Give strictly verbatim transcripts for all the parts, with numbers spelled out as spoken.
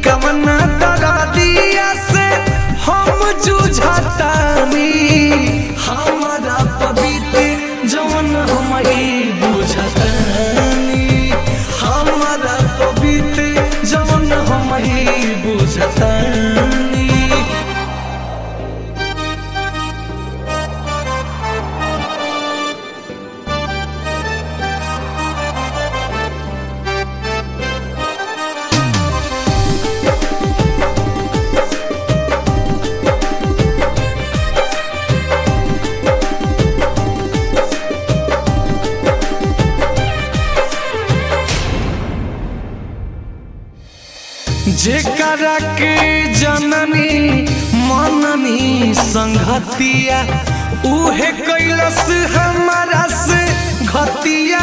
कवना दरदिया से हम जूझतानी हमारा पवित्र जवन हम ही बुझतानी हमारा पवित्र जवन हम ही बुझतानी। जेकरा के जननी मननी संगतिया उहे कैलस हमारा से घतिया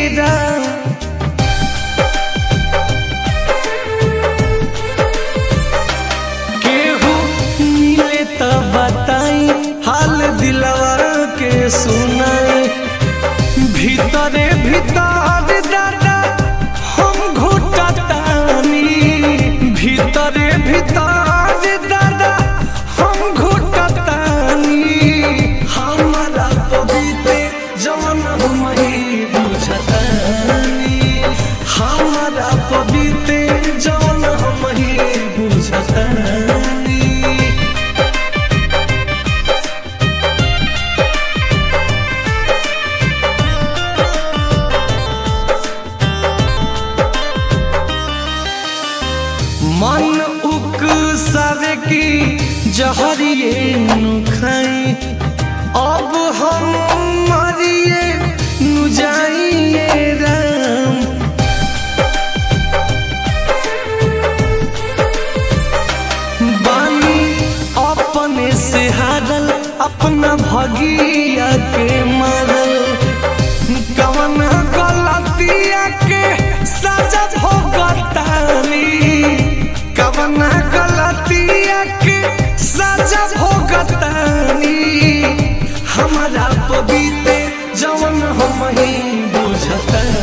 केहू मिले तो बताई हाल दिलवा के सुनाई भीतरे भीतर दादा हम घुटतानी भीतरे भीतर दादा हम घुटतानी हमारा पवित्र जवन हम ही बुझतानी हमारा पवित्र जवन हम ही बुझतानी। मन उक सावे की जहरिए नु खाई अब हम मरिए नु जाइए राम बानी अपने से हारल अपना भगिया के मारल कवन गलतिया के सजा भोगतानी कवना गलतिया के सजा भोगतानी हमारा पवित्र जवन हम ही बुझतानी।